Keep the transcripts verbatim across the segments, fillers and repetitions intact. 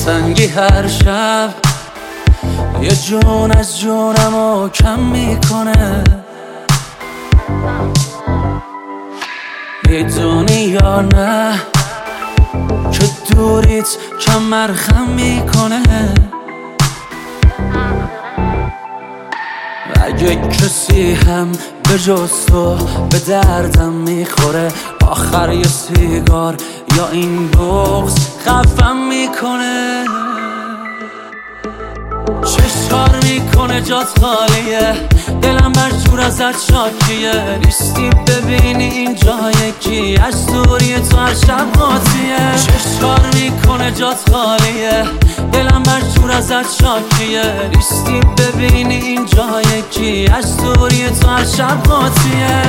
دلتنگی هر شب یه جون از جونمو کم میکنه. میدونی یا نه که دوریت کمر خم میکنه. اگه کسی هم به جز تو به دردم میخوره، آخر یه سیگار یا این بغض خفم میکنه. چشکار میکنه جات خالیه، دلم بر جور ازت شاکیه. نیستی ببینی این جای کی، از دوری تو هر شب قاطیه. چشکار میکنه جات خالیه، دلم بر جور ازت شاکیه. نیستی ببینی این جای کی، از دوری تو هر شب قاطیه.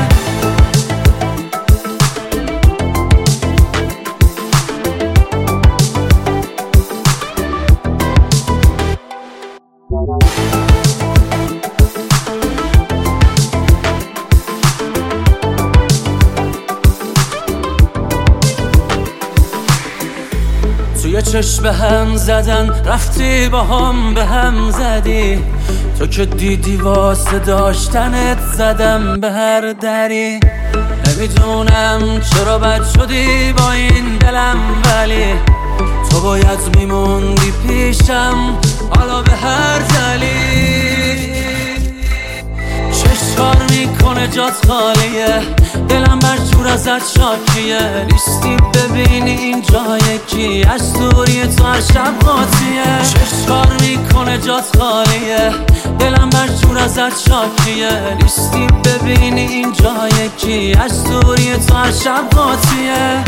توی چشم هم زدن رفتی با هم به هم زدی. تو که دیدی واسه داشتنت زدم به هر دری. نمیدونم چرا بد شدی با این دلم، ولی تو باید میموندی پیشم حالا به هر دلیل. چشکار میکنه جات خالیه، دلم بر جور ازت شاکیه. نیستی ببینی این جای کی، از دوری تو هر شب قاطیه. چشکار میکنه جات خالیه، دلم بر جور ازت شاکیه. نیستی ببینی این جای کی، از دوری تو هر شب قاطیه.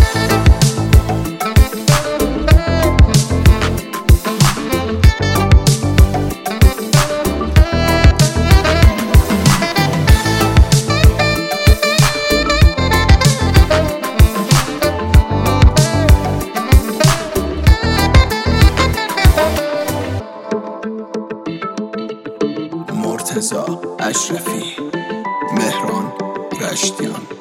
مرتضی اشرفی، مهران رشتیان.